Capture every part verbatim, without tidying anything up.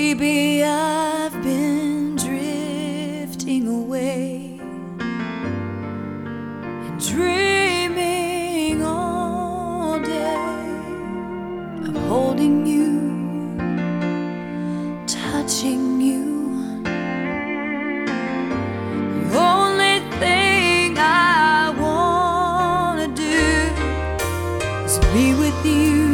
Baby, I've been drifting away and dreaming all day of holding you, touching you. The only thing I wanna do is be with you,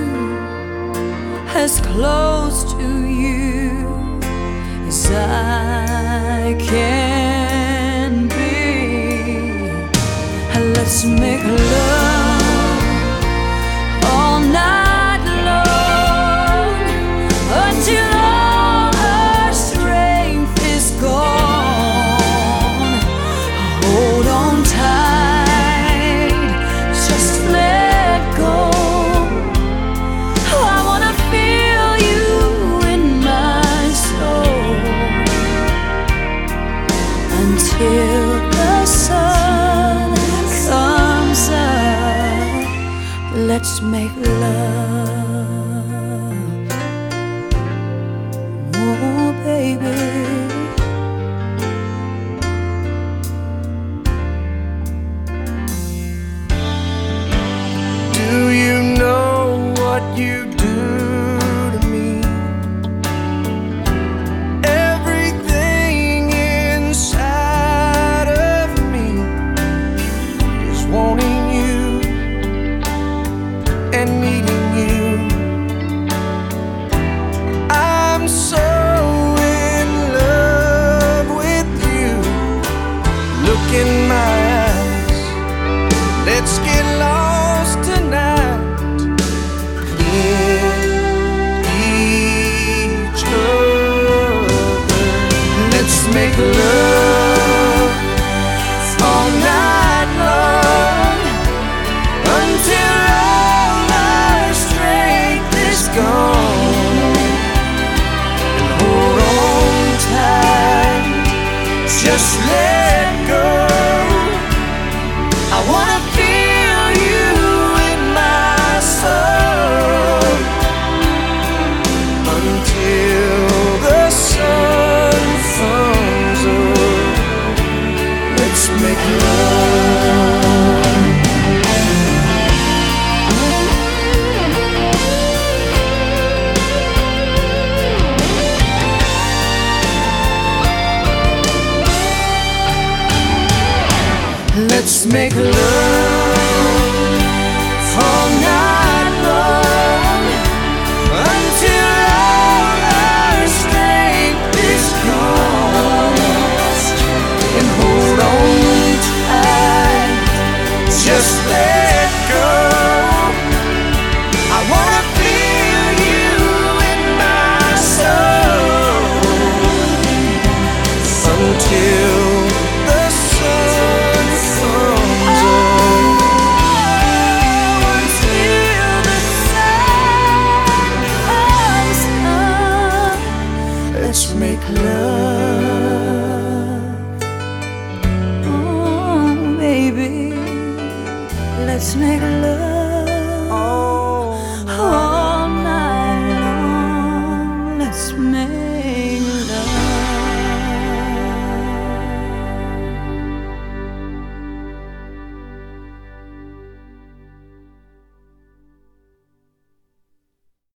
as close to you as I can be. Let's make love all night long until all our strength is gone. Hold on tight, just let go. I wanna feel you in my soul until the sun comes up. Let's make love, oh baby. Do you know what you do to me? Everything inside of me is wanting you and needing you. I'm so in love with you. Look in my eyes, let's get lost tonight in each other. Let's make love all night long until all our strength is gone. And hold on tight, just let go. I wanna feel you in my soul until the sun comes up. Let's make love. Let's make love all night long until all our strength is gone. And hold on tight, just let go. I wanna feel you in my soul until the sun comes up. Until the sun comes up. Let's make love.